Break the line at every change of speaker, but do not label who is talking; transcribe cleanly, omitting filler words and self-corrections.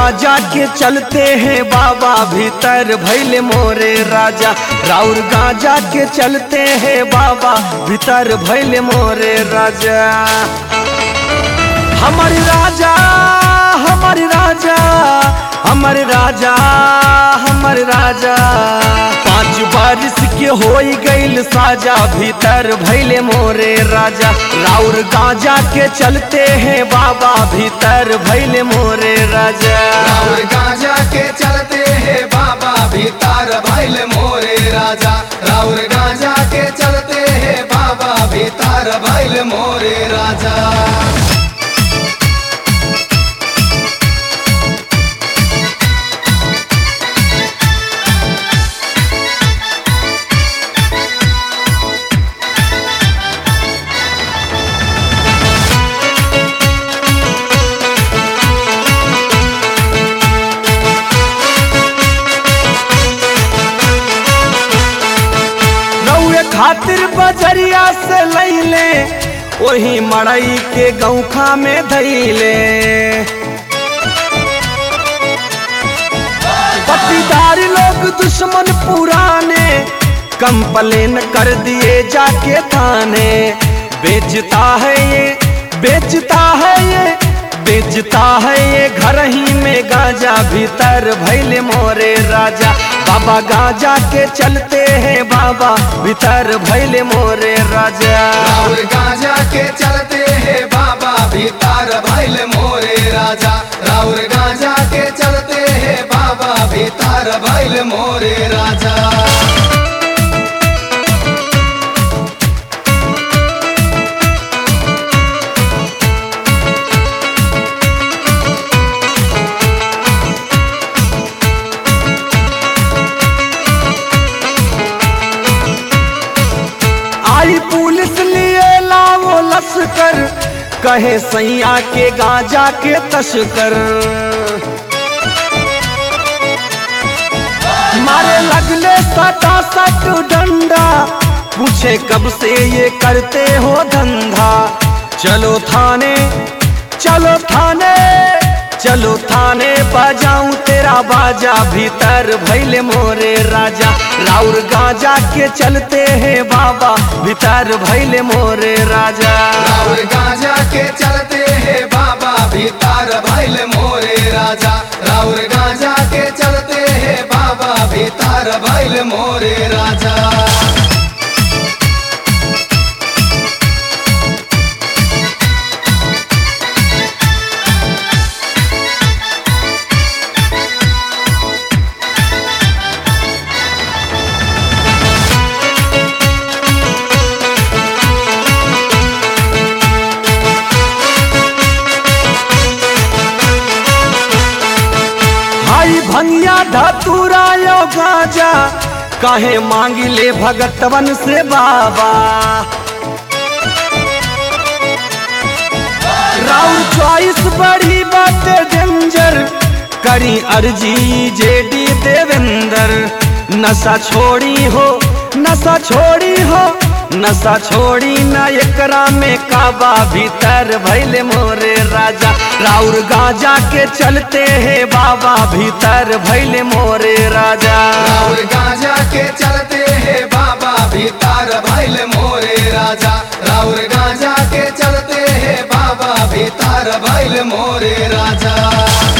गांजा के चलते हैं बाबा भीतर भैले मोरे राजा। राउर गांजा के चलते हैं बाबा भीतर भैले मोरे राजा। हमारे राजा हमारे राजा हमारे राजा हमारे राजा। 5 बारिश के होई गईल साजा भीतर भैले मोरे राजा। राउर गांजा के चलते हैं बाबा भीतर भैले मोरे राजा।
राउर गांजा के चलते हैं बाबा भीतर भैले मोरे राजा। राउर गांजा के चलते हैं बाबा भीतर भैले मोरे राजा।
खातिर बजरिया से लैले वही मड़ई के गौखा में धैले। पट्टीदार लोग दुश्मन पुराने कंप्लेन कर दिए जाके थाने। बेचता है ये बेचता है ये बेचता है ये घर ही में गांजा भीतर भैले मोरे राजा। बाबा गांजा के चलते हैं बाबा भीतर भैले मोरे राजा।
राउर गांजा के चलते हैं बाबा भीतर भैले मोरे राजा। राउर गांजा के चलते हैं बाबा भीतर भैले मोरे राजा।
आई पुलिस लिए लाओ लश्कर कहे सैया के गांजा के तस्कर। मारे लगले सटा सट डंडा पूछे कब से ये करते हो धंधा। चलो थाने चलो थाने चलो थाने बजाऊं तेरा बाजा भीतर भैले मोरे राजा। राउर गांजा के चलते हैं बाबा भीतर भैले मोरे राजा।
राउर गांजा के चलते हैं बाबा भीतर भैले मोरे राजा। राउर गांजा के चलते हैं बाबा भीतर भैले मोरे राजा।
भंगिया धतूरा यो गांजा काहे मांगी ले भगतवन से बाबा। राउर चॉइस बड़ी बात डेंजर करी अर्जी जेडी देवेंद्र। नशा छोड़ी हो नशा छोड़ी हो नशा छोड़ी न एकरा में काबा भीतर भैले मोरे राजा। राउर गांजा के चलते हैं बाबा भीतर भैले मोरे राजा।
राउर गांजा के चलते हैं बाबा भीतर भैले मोरे राजा। राउर गांजा के चलते हैं बाबा भीतर भैले मोरे राजा।